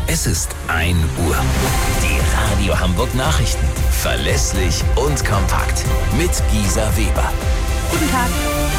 Es ist 1 Uhr. Die Radio Hamburg Nachrichten. Verlässlich und kompakt. Mit Gisa Weber. Guten Tag.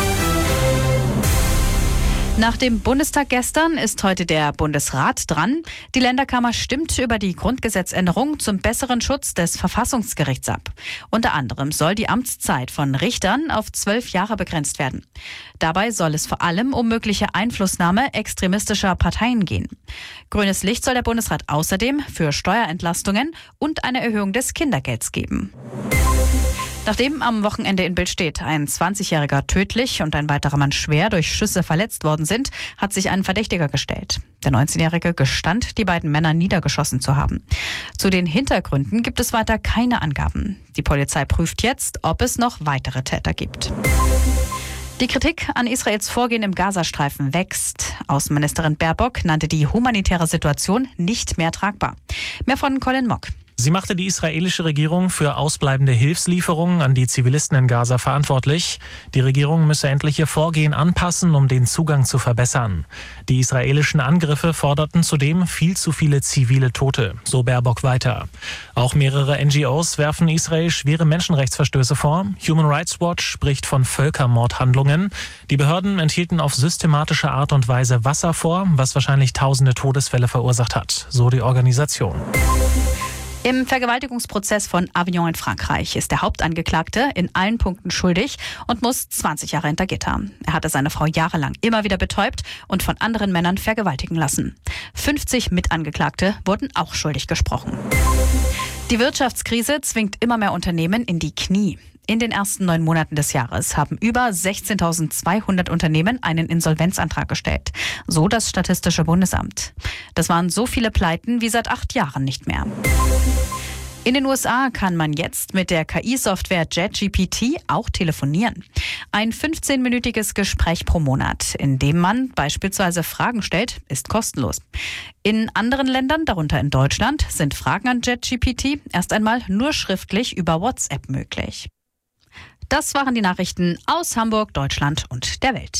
Nach dem Bundestag gestern ist heute der Bundesrat dran. Die Länderkammer stimmt über die Grundgesetzänderung zum besseren Schutz des Verfassungsgerichts ab. Unter anderem soll die Amtszeit von Richtern auf 12 Jahre begrenzt werden. Dabei soll es vor allem um mögliche Einflussnahme extremistischer Parteien gehen. Grünes Licht soll der Bundesrat außerdem für Steuerentlastungen und eine Erhöhung des Kindergelds geben. Nachdem am Wochenende in Billstedt ein 20-Jähriger tödlich und ein weiterer Mann schwer durch Schüsse verletzt worden sind, hat sich ein Verdächtiger gestellt. Der 19-Jährige gestand, die beiden Männer niedergeschossen zu haben. Zu den Hintergründen gibt es weiter keine Angaben. Die Polizei prüft jetzt, ob es noch weitere Täter gibt. Die Kritik an Israels Vorgehen im Gazastreifen wächst. Außenministerin Baerbock nannte die humanitäre Situation nicht mehr tragbar. Mehr von Colin Mock. Sie machte die israelische Regierung für ausbleibende Hilfslieferungen an die Zivilisten in Gaza verantwortlich. Die Regierung müsse endlich ihr Vorgehen anpassen, um den Zugang zu verbessern. Die israelischen Angriffe forderten zudem viel zu viele zivile Tote, so Baerbock weiter. Auch mehrere NGOs werfen Israel schwere Menschenrechtsverstöße vor. Human Rights Watch spricht von Völkermordhandlungen. Die Behörden enthielten auf systematische Art und Weise Wasser vor, was wahrscheinlich tausende Todesfälle verursacht hat, so die Organisation. Im Vergewaltigungsprozess von Avignon in Frankreich ist der Hauptangeklagte in allen Punkten schuldig und muss 20 Jahre hinter Gitter. Er hatte seine Frau jahrelang immer wieder betäubt und von anderen Männern vergewaltigen lassen. 50 Mitangeklagte wurden auch schuldig gesprochen. Die Wirtschaftskrise zwingt immer mehr Unternehmen in die Knie. In den ersten 9 Monaten des Jahres haben über 16.200 Unternehmen einen Insolvenzantrag gestellt, so das Statistische Bundesamt. Das waren so viele Pleiten wie seit 8 Jahren nicht mehr. In den USA kann man jetzt mit der KI-Software ChatGPT auch telefonieren. Ein 15-minütiges Gespräch pro Monat, in dem man beispielsweise Fragen stellt, ist kostenlos. In anderen Ländern, darunter in Deutschland, sind Fragen an ChatGPT erst einmal nur schriftlich über WhatsApp möglich. Das waren die Nachrichten aus Hamburg, Deutschland und der Welt.